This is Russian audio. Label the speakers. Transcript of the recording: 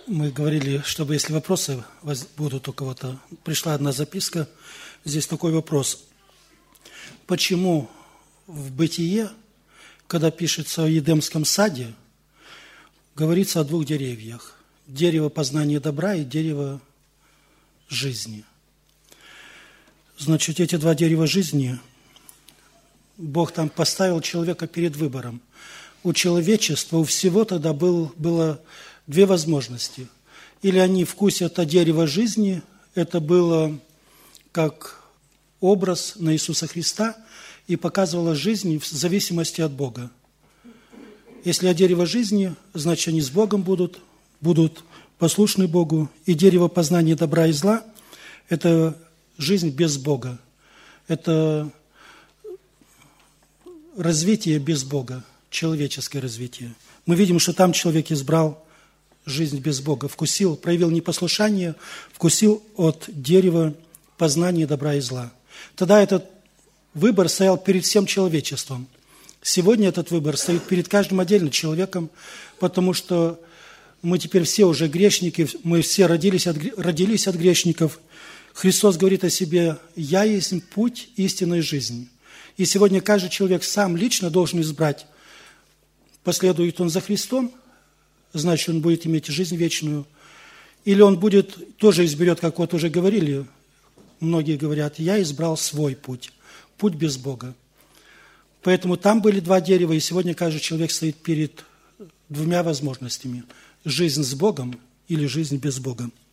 Speaker 1: Мы говорили, чтобы если вопросы будут у кого-то, пришла одна записка, здесь такой вопрос. Почему в Бытие, когда пишется о Едемском саде, говорится о двух деревьях? Дерево познания добра и дерево жизни. Значит, эти два дерева жизни, Бог там поставил человека перед выбором. У человечества, у всего тогда было две возможности. Или они вкусят от дерева жизни, это было как образ на Иисуса Христа, и показывало жизнь в зависимости от Бога. Если от дерева жизни, значит, они с Богом будут послушны Богу. И дерево познания добра и зла – это жизнь без Бога. Это развитие без Бога, человеческое развитие. Мы видим, что там человек избрал жизнь без Бога, проявил непослушание, вкусил от дерева познания добра и зла. Тогда этот выбор стоял перед всем человечеством. Сегодня этот выбор стоит перед каждым отдельным человеком, потому что мы теперь все уже грешники, мы все родились от грешников. Христос говорит о себе: «Я есть путь истинной жизни». И сегодня каждый человек сам лично должен избрать, последует он за Христом, значит, он будет иметь жизнь вечную, или он тоже изберет, как вот уже говорили, многие говорят: «Я избрал свой путь без Бога». Поэтому там были два дерева, и сегодня каждый человек стоит перед двумя возможностями: жизнь с Богом или жизнь без Бога.